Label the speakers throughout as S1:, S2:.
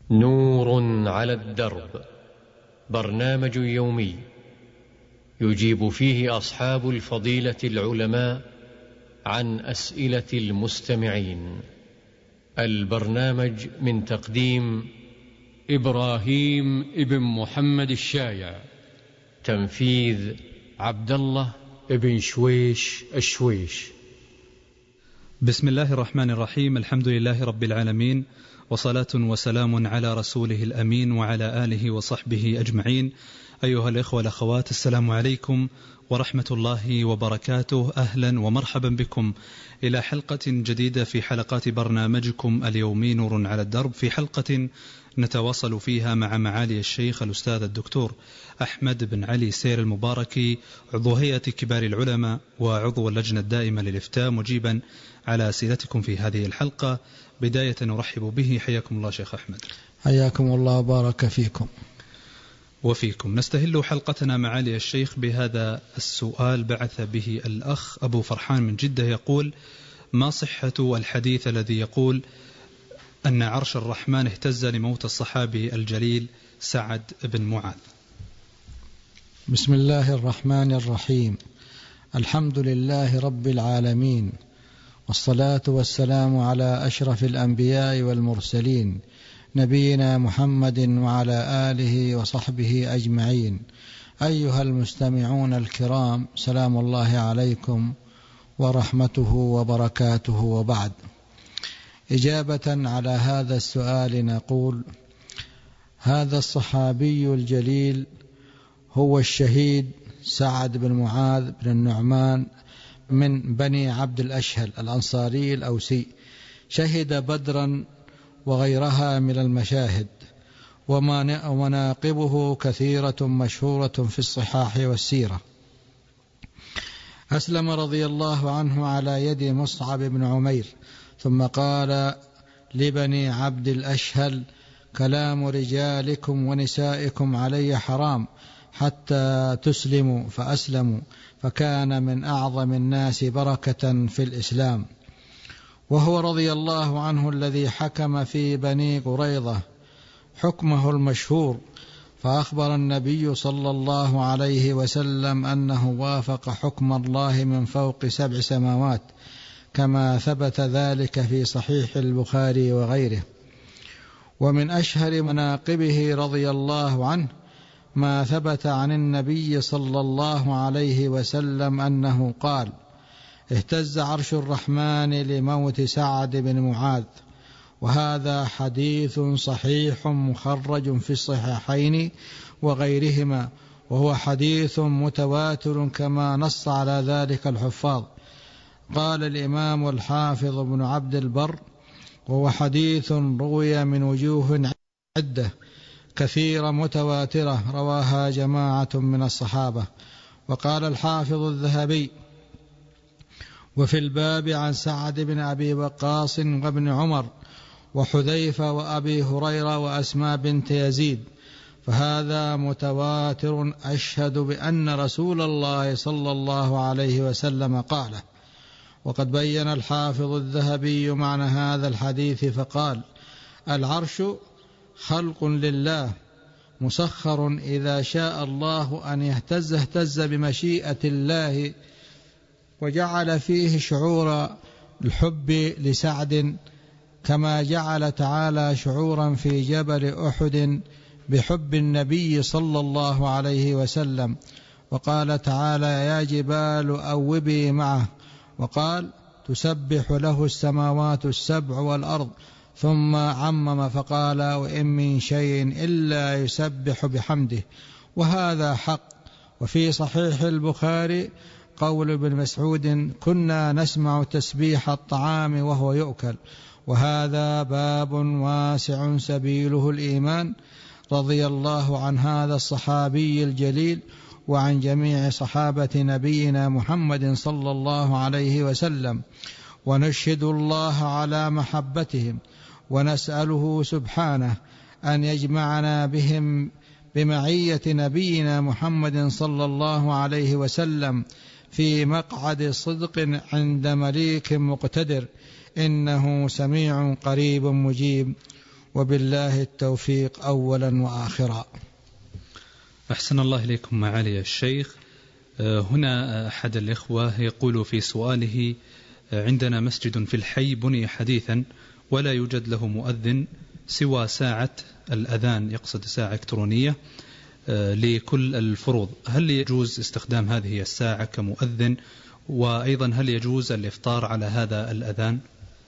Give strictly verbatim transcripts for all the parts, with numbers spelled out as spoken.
S1: نور على الدرب، برنامج يومي يجيب فيه أصحاب الفضيلة العلماء عن أسئلة المستمعين. البرنامج من تقديم إبراهيم ابن محمد الشايع، تنفيذ عبد الله ابن شويش الشويش.
S2: بسم الله الرحمن الرحيم. الحمد لله رب العالمين، وصلاة وسلام على رسوله الأمين وعلى آله وصحبه أجمعين. أيها الإخوة والأخوات، السلام عليكم ورحمة الله وبركاته. أهلا ومرحبا بكم إلى حلقة جديدة في حلقات برنامجكم اليومي نور على الدرب، في حلقة نتواصل فيها مع معالي الشيخ الأستاذ الدكتور أحمد بن علي سير المباركي، عضو هيئة كبار العلماء وعضو اللجنة الدائمة للإفتاء، مجيبا على أسئلتكم في هذه الحلقة. بداية نرحب به. حياكم الله شيخ أحمد.
S3: حياكم الله وبارك فيكم
S2: وفيكم. نستهل حلقتنا معالي الشيخ بهذا السؤال بعث به الأخ أبو فرحان من جدة، يقول: ما صحة الحديث الذي يقول أن عرش الرحمن اهتز لموت الصحابي الجليل سعد بن معاذ؟
S3: بسم الله الرحمن الرحيم. الحمد لله رب العالمين، والصلاة والسلام على أشرف الأنبياء والمرسلين، نبينا محمد وعلى آله وصحبه أجمعين. أيها المستمعون الكرام، سلام الله عليكم ورحمته وبركاته، وبعد. إجابة على هذا السؤال نقول: هذا الصحابي الجليل هو الشهيد سعد بن معاذ بن النعمان من بني عبد الأشهل الأنصاري الأوسي، شهد بدرا وغيرها من المشاهد، ومناقبه كثيرة مشهورة في الصحاح والسيرة. أسلم رضي الله عنه على يد مصعب بن عمير، ثم قال لبني عبد الأشهل: كلام رجالكم ونسائكم علي حرام حتى تسلموا، فأسلموا، فكان من أعظم الناس بركة في الإسلام. وهو رضي الله عنه الذي حكم في بني قريظة حكمه المشهور، فأخبر النبي صلى الله عليه وسلم أنه وافق حكم الله من فوق سبع سماوات، كما ثبت ذلك في صحيح البخاري وغيره. ومن أشهر مناقبه رضي الله عنه ما ثبت عن النبي صلى الله عليه وسلم أنه قال: اهتز عرش الرحمن لموت سعد بن معاذ. وهذا حديث صحيح مخرج في الصحيحين وغيرهما، وهو حديث متواتر كما نص على ذلك الحفاظ. قال الإمام الحافظ بن عبد البر: وهو حديث روي من وجوه عدة كثيرة متواترة رواها جماعة من الصحابة. وقال الحافظ الذهبي: وفي الباب عن سعد بن أبي وقاص وابن عمر وحذيفة وأبي هريرة وأسماء بنت يزيد، فهذا متواتر أشهد بأن رسول الله صلى الله عليه وسلم قاله. وقد بين الحافظ الذهبي معنى هذا الحديث فقال: العرش خلق لله مسخر، إذا شاء الله أن يهتز اهتز بمشيئة الله، وجعل فيه شعور الحب لسعد، كما جعل تعالى شعورا في جبل أحد بحب النبي صلى الله عليه وسلم. وقال تعالى: يا جبال أوبي معه. وقال: تسبح له السماوات السبع والأرض. ثم عمم فقال: وإن من شيء إلا يسبح بحمده. وهذا حق. وفي صحيح البخاري قول ابن مسعود: كنا نسمع تسبيح الطعام وهو يؤكل. وهذا باب واسع سبيله الإيمان. رضي الله عن هذا الصحابي الجليل وعن جميع صحابة نبينا محمد صلى الله عليه وسلم، ونشهد الله على محبتهم، ونسأله سبحانه أن يجمعنا بهم بمعية نبينا محمد صلى الله عليه وسلم في مقعد صدق عند مليك مقتدر، إنه سميع قريب مجيب. وبالله التوفيق أولا وآخرا.
S2: أحسن الله إليكم معالي الشيخ. هنا أحد الإخوة يقول في سؤاله: عندنا مسجد في الحي بني حديثا ولا يوجد له مؤذن سوى ساعة الأذان، يقصد ساعة إلكترونية لكل الفروض، هل يجوز استخدام هذه الساعة كمؤذن؟ وأيضا هل يجوز الإفطار على هذا الأذان؟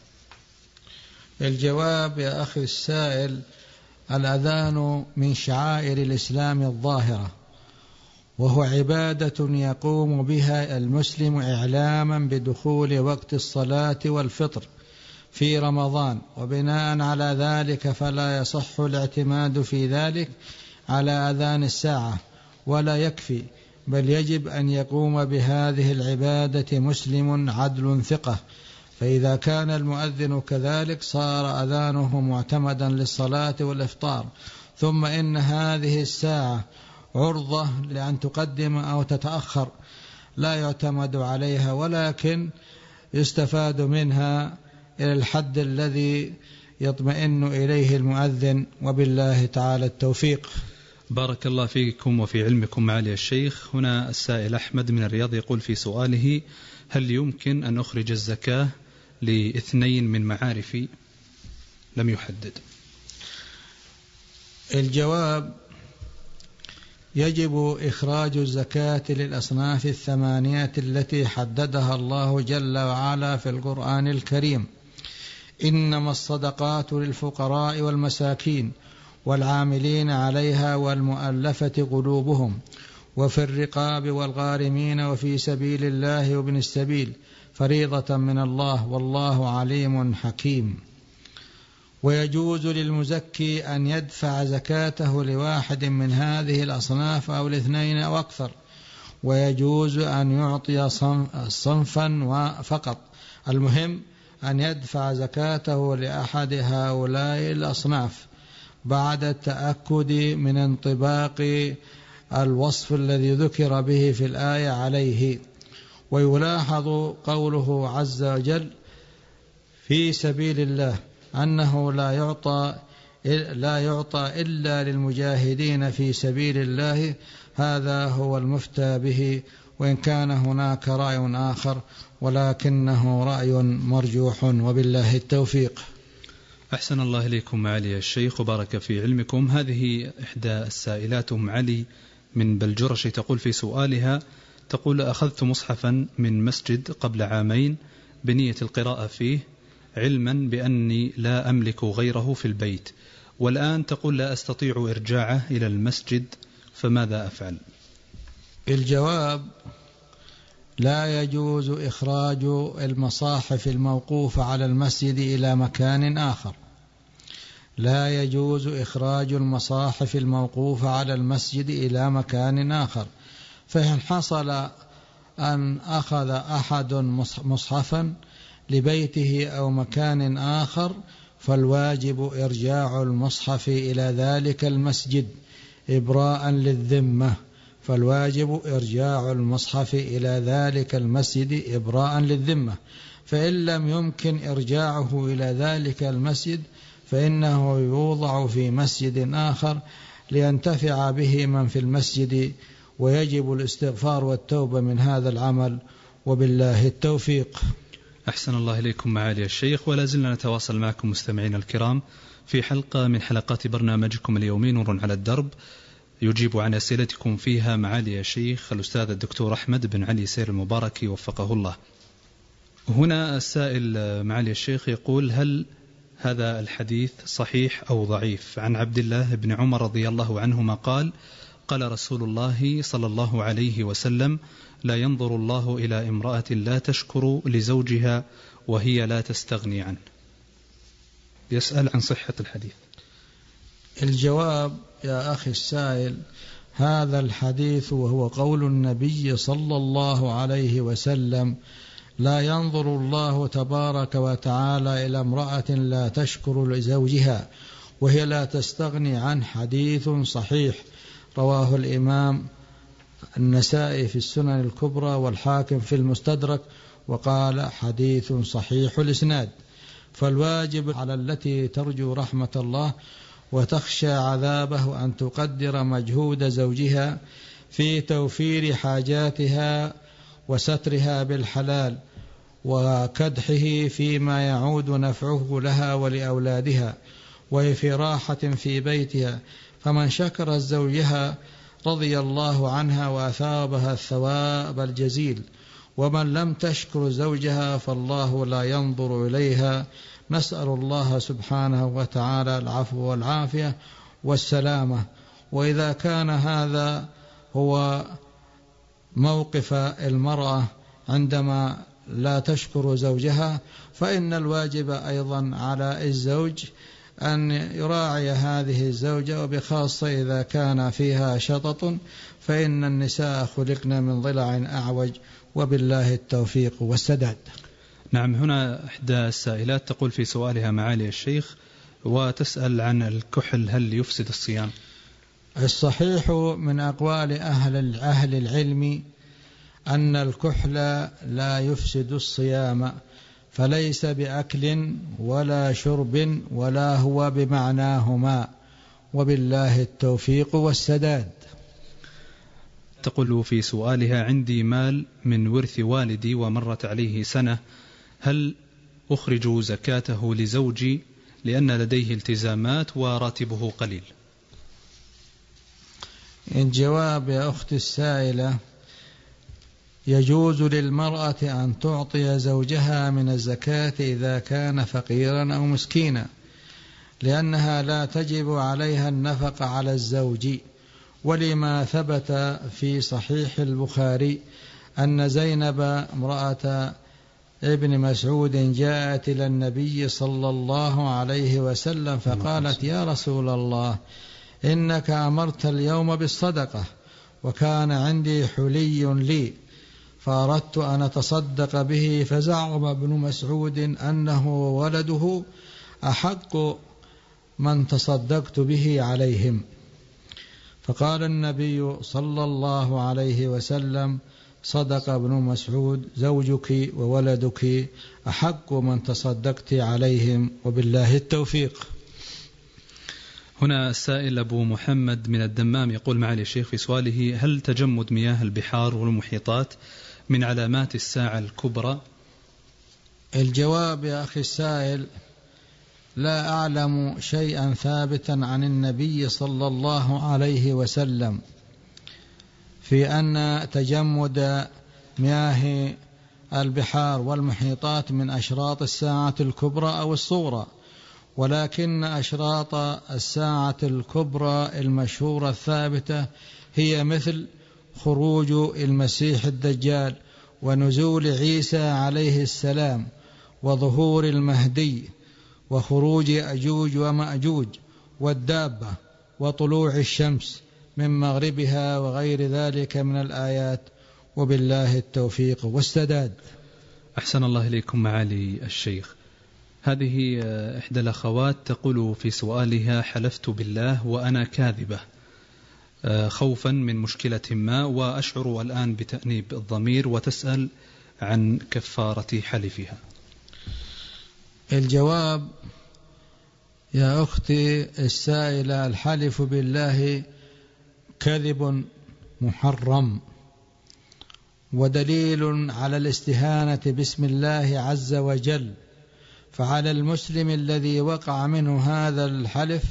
S3: الجواب يا أخي السائل: الأذان من شعائر الإسلام الظاهرة، وهو عبادة يقوم بها المسلم إعلاما بدخول وقت الصلاة والفطر في رمضان، وبناء على ذلك فلا يصح الاعتماد في ذلك على أذان الساعة ولا يكفي، بل يجب أن يقوم بهذه العبادة مسلم عدل ثقة، فإذا كان المؤذن كذلك صار أذانه معتمدا للصلاة والإفطار. ثم إن هذه الساعة عرضة لأن تقدم أو تتأخر، لا يعتمد عليها، ولكن يستفاد منها إلى الحد الذي يطمئن إليه المؤذن، وبالله تعالى التوفيق.
S2: بارك الله فيكم وفي علمكم معالي الشيخ. هنا السائل أحمد من الرياض يقول في سؤاله: هل يمكن أن أخرج الزكاة لاثنين من معارفي؟ لم يحدد.
S3: الجواب: يجب إخراج الزكاة للأصناف الثمانية التي حددها الله جل وعلا في القرآن الكريم: إنما الصدقات للفقراء والمساكين والعاملين عليها والمؤلفة قلوبهم وفي الرقاب والغارمين وفي سبيل الله وابن السبيل فريضة من الله والله عليم حكيم. ويجوز للمزكي أن يدفع زكاته لواحد من هذه الأصناف أو الاثنين أو أكثر، ويجوز أن يعطي صنفا فقط، المهم أن يدفع زكاته لأحد هؤلاء الأصناف بعد التأكد من انطباق الوصف الذي ذكر به في الآية عليه. ويلاحظ قوله عز وجل في سبيل الله أنه لا يعطى لا يعطى إلا للمجاهدين في سبيل الله، هذا هو المفتى به، وإن كان هناك رأي آخر ولكنه رأي مرجوح، وبالله التوفيق.
S2: أحسن الله إليكم معالي الشيخ وبارك في علمكم. هذه إحدى السائلات أم علي من بلجرش تقول في سؤالها: تقول: أخذت مصحفا من مسجد قبل عامين بنية القراءة فيه، علما بأني لا أملك غيره في البيت، والآن تقول لا أستطيع إرجاعه إلى المسجد، فماذا أفعل؟
S3: الجواب: لا يجوز إخراج المصاحف الموقوفة على المسجد إلى مكان آخر، لا يجوز إخراج المصاحف الموقوفة على المسجد إلى مكان آخر، فإن حصل أن أخذ أحد مصحفا لبيته أو مكان آخر فالواجب إرجاع المصحف إلى ذلك المسجد إبراء للذمة، فالواجب إرجاع المصحف إلى ذلك المسجد إبراء للذمة. فإن لم يمكن إرجاعه إلى ذلك المسجد فإنه يوضع في مسجد آخر لينتفع به من في المسجد، ويجب الاستغفار والتوبة من هذا العمل، وبالله التوفيق.
S2: أحسن الله إليكم معالي الشيخ، ولا زلنا نتواصل معكم مستمعين الكرام في حلقة من حلقات برنامجكم اليومي نور على الدرب، يجيب عن أسئلتكم فيها معالي الشيخ الأستاذ الدكتور أحمد بن علي سير المبارك وفقه الله. هنا السائل معالي الشيخ يقول: هل هذا الحديث صحيح أو ضعيف؟ عن عبد الله بن عمر رضي الله عنهما قال: قال رسول الله صلى الله عليه وسلم: لا ينظر الله إلى امرأة لا تشكر لزوجها وهي لا تستغني عنه. يسأل عن صحة الحديث.
S3: الجواب يا أخي السائل: هذا الحديث وهو قول النبي صلى الله عليه وسلم: لا ينظر الله تبارك وتعالى إلى امرأة لا تشكر لزوجها وهي لا تستغني عنه، حديث صحيح رواه الإمام النسائي في السنن الكبرى والحاكم في المستدرك، وقال حديث صحيح الإسناد. فالواجب على التي ترجو رحمة الله وتخشى عذابه أن تقدر مجهود زوجها في توفير حاجاتها وسترها بالحلال وكدحه فيما يعود نفعه لها ولأولادها، وفي راحة في بيتها. فمن شكر زوجها رضي الله عنها وأثابها الثواب الجزيل، ومن لم تشكر زوجها فالله لا ينظر إليها. نسأل الله سبحانه وتعالى العفو والعافية والسلامة. وإذا كان هذا هو موقف المرأة عندما لا تشكر زوجها، فإن الواجب أيضا على الزوج أن يراعي هذه الزوجة، وبخاصة إذا كان فيها شطط، فإن النساء خلقن من ضلع أعوج، وبالله التوفيق والسداد.
S2: نعم، هنا إحدى السائلات تقول في سؤالها معالي الشيخ وتسأل عن الكحل هل يفسد الصيام؟
S3: الصحيح من أقوال أهل أهل العلم أن الكحل لا يفسد الصيام، فليس بأكل ولا شرب ولا هو بمعناهما، وبالله التوفيق والسداد.
S2: تقول في سؤالها عندي مال من ورث والدي ومرت عليه سنة، هل أخرج زكاته لزوجي لأن لديه التزامات وراتبه قليل؟
S3: الجواب يا أختي السائلة، يجوز للمرأة أن تعطي زوجها من الزكاة إذا كان فقيرا أو مسكينا، لأنها لا تجب عليها النفقة على الزوج، ولما ثبت في صحيح البخاري أن زينب امرأة ابن مسعود جاءت إلى النبي صلى الله عليه وسلم فقالت: يا رسول الله، إنك أمرت اليوم بالصدقة وكان عندي حلي لي فأردت أن أتصدق به، فزعم ابن مسعود أنه ولده أحق من تصدقت به عليهم. فقال النبي صلى الله عليه وسلم: صدق ابن مسعود، زوجك وولدك أحق من تصدقت عليهم، وبالله التوفيق.
S2: هنا السائل أبو محمد من الدمام يقول معالي الشيخ في سؤاله: هل تجمد مياه البحار والمحيطات من علامات الساعة الكبرى؟
S3: الجواب يا أخي السائل، لا أعلم شيئا ثابتا عن النبي صلى الله عليه وسلم في أن تجمد مياه البحار والمحيطات من أشراط الساعة الكبرى أو الصغرى، ولكن أشراط الساعة الكبرى المشهورة الثابتة هي مثل خروج المسيح الدجال، ونزول عيسى عليه السلام، وظهور المهدي، وخروج أجوج ومأجوج، والدابة، وطلوع الشمس من مغربها، وغير ذلك من الآيات، وبالله التوفيق والسداد.
S2: أحسن الله إليكم معالي الشيخ. هذه إحدى الأخوات تقول في سؤالها: حلفت بالله وأنا كاذبة خوفا من مشكلة ما، وأشعر الآن بتأنيب الضمير، وتسأل عن كفارة حلفها.
S3: الجواب يا أختي السائلة، الحلف بالله كذب محرم، ودليل على الاستهانة باسم الله عز وجل، فعلى المسلم الذي وقع منه هذا الحلف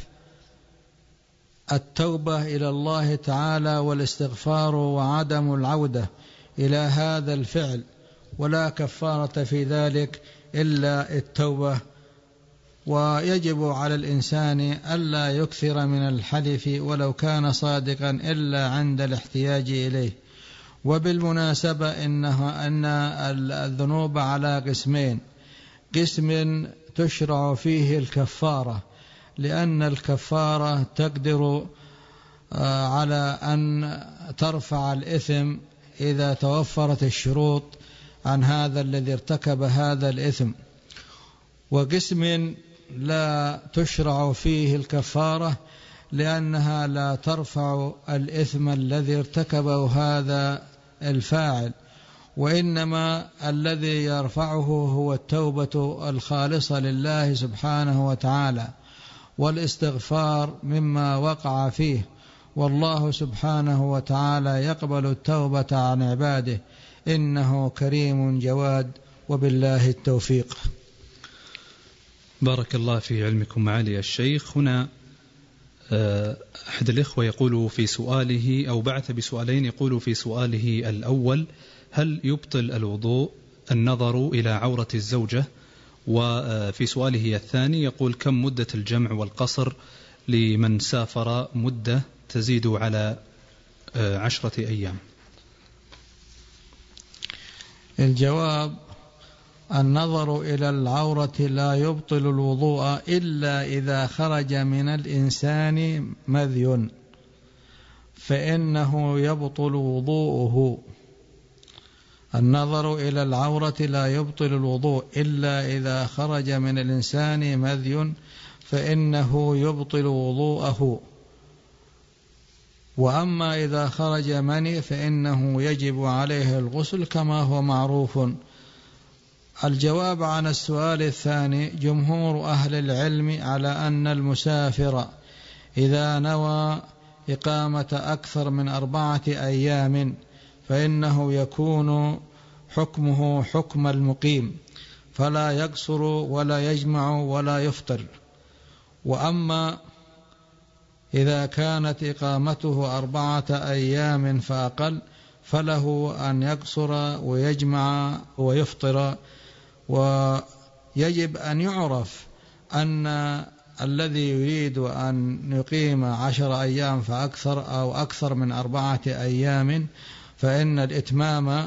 S3: التوبة إلى الله تعالى والاستغفار وعدم العودة إلى هذا الفعل، ولا كفارة في ذلك إلا التوبة. ويجب على الإنسان ألا يكثر من الحلف ولو كان صادقا إلا عند الاحتياج إليه. وبالمناسبة إنها أن الذنوب على قسمين: قسم تشرع فيه الكفارة، لأن الكفارة تقدر على أن ترفع الإثم إذا توفرت الشروط عن هذا الذي ارتكب هذا الإثم. وقسم لا تشرع فيه الكفارة لأنها لا ترفع الإثم الذي ارتكبه هذا الفاعل، وإنما الذي يرفعه هو التوبة الخالصة لله سبحانه وتعالى والاستغفار مما وقع فيه، والله سبحانه وتعالى يقبل التوبة عن عباده، إنه كريم جواد، وبالله التوفيق.
S2: بارك الله في علمكم معالي الشيخ. هنا أحد الإخوة يقول في سؤاله، أو بعث بسؤالين، يقول في سؤاله الأول: هل يبطل الوضوء النظر إلى عورة الزوجة؟ وفي سؤاله الثاني يقول: كم مدة الجمع والقصر لمن سافر مدة تزيد على عشرة أيام؟
S3: الجواب: النظر إلى العورة لا يبطل الوضوء إلا إذا خرج من الإنسان مذي، فإنه يبطل وضوءه. النظر إلى العورة لا يبطل الوضوء إلا إذا خرج من الإنسان مذي، فإنه يبطل وضوءه. وأما إذا خرج مني فإنه يجب عليه الغسل كما هو معروف. الجواب عن السؤال الثاني: جمهور أهل العلم على أن المسافر إذا نوى إقامة أكثر من أربعة أيام فإنه يكون حكمه حكم المقيم، فلا يقصر ولا يجمع ولا يفطر. وأما إذا كانت إقامته أربعة أيام فأقل فله أن يقصر ويجمع ويفطر. ويجب أن يعرف أن الذي يريد أن يقيم عشر أيام فأكثر أو أكثر من أربعة أيام فإن الإتمام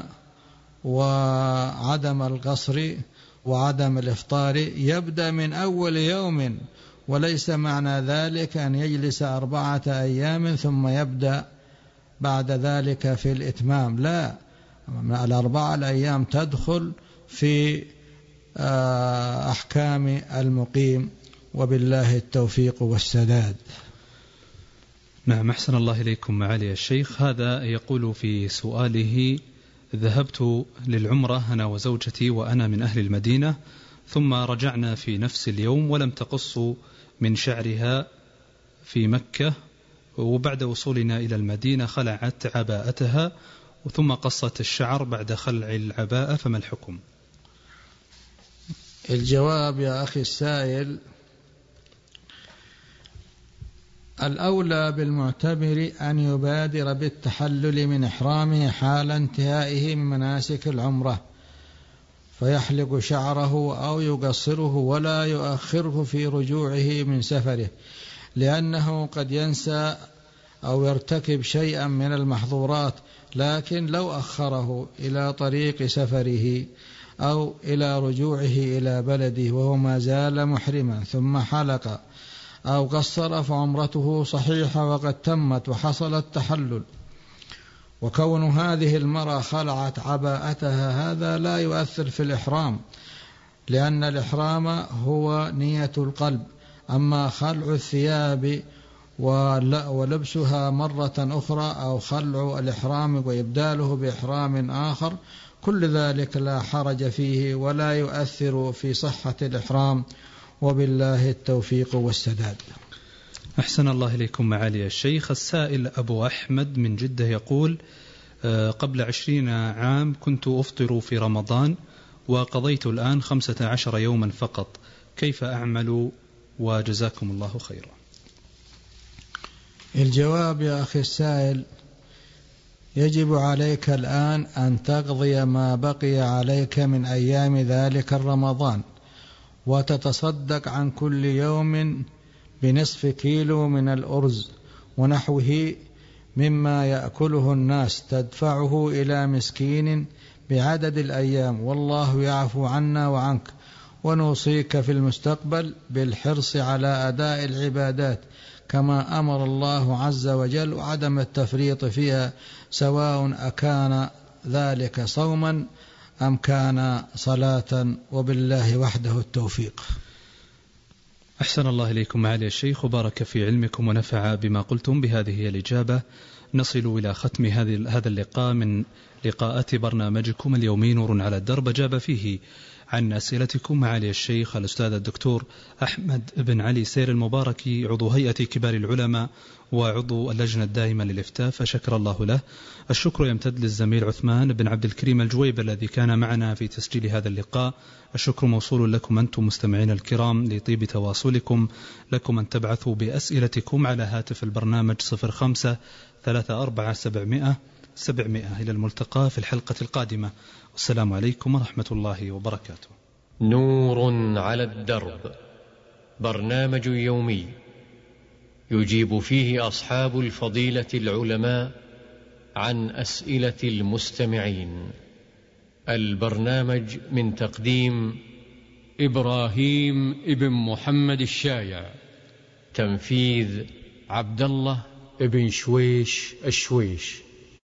S3: وعدم القصر وعدم الإفطار يبدأ من أول يوم، وليس معنى ذلك أن يجلس أربعة أيام ثم يبدأ بعد ذلك في الإتمام، لا، الأربعة الأيام تدخل في أحكام المقيم، وبالله التوفيق والسداد.
S2: نعم، أحسن الله إليكم معالي الشيخ. هذا يقول في سؤاله: ذهبت للعمرة أنا وزوجتي وأنا من أهل المدينة، ثم رجعنا في نفس اليوم ولم تقص من شعرها في مكة، وبعد وصولنا إلى المدينة خلعت عباءتها ثم قصت الشعر بعد خلع العباءة، فما الحكم؟
S3: الجواب يا أخي السائل: الأولى بالمعتمر أن يبادر بالتحلل من إحرامه حال انتهائه من مناسك العمرة، فيحلق شعره أو يقصره ولا يؤخره في رجوعه من سفره، لأنه قد ينسى أو يرتكب شيئا من المحظورات، لكن لو أخره إلى طريق سفره أو إلى رجوعه إلى بلده وهو ما زال محرما ثم حلق أو قصر فعمرته صحيحة وقد تمت وحصل التحلل. وكون هذه المرأة خلعت عباءتها هذا لا يؤثر في الإحرام، لأن الإحرام هو نية القلب. أما خلع الثياب ولبسها مرة أخرى أو خلع الإحرام وإبداله بإحرام آخر، كل ذلك لا حرج فيه ولا يؤثر في صحة الإحرام، وبالله التوفيق والسداد.
S2: أحسن الله إليكم معالي الشيخ. السائل أبو أحمد من جدة يقول: قبل عشرين عام كنت أفطر في رمضان وقضيت الآن خمسة عشر يوما فقط، كيف أعمل؟ وجزاكم الله خيرا.
S3: الجواب يا أخي السائل: يجب عليك الآن أن تقضي ما بقي عليك من أيام ذلك الرمضان، وتتصدق عن كل يوم بنصف كيلو من الأرز ونحوه مما يأكله الناس، تدفعه إلى مسكين بعدد الأيام، والله يعفو عنا وعنك. ونوصيك في المستقبل بالحرص على أداء العبادات كما أمر الله عز وجل، وعدم التفريط فيها، سواء أكان ذلك صوما أم كان صلاة، وبالله وحده التوفيق.
S2: أحسن الله إليكم معالي الشيخ وبارك في علمكم ونفع بما قلتم. بهذه هي الإجابة نصل إلى ختم هذا اللقاء من لقاءات برنامجكم اليومي نور على الدرب. جاب فيه عن أسئلتكم معالي الشيخ الأستاذ الدكتور أحمد بن علي سير المباركي عضو هيئة كبار العلماء وعضو اللجنة الدائمة للإفتاء، فشكر الله له. الشكر يمتد للزميل عثمان بن عبد الكريم الجويب الذي كان معنا في تسجيل هذا اللقاء. الشكر موصول لكم أنتم مستمعين الكرام لطيب تواصلكم. لكم أن تبعثوا بأسئلتكم على هاتف البرنامج صفر خمسة ثلاثة أربعة سبعمائة سبعمائة. إلى الملتقى في الحلقة القادمة، والسلام عليكم ورحمة الله وبركاته.
S1: نور على الدرب، برنامج يومي يجيب فيه أصحاب الفضيلة العلماء عن أسئلة المستمعين. البرنامج من تقديم
S4: إبراهيم ابن محمد الشايع،
S1: تنفيذ
S4: عبد الله ابن شويش الشويش.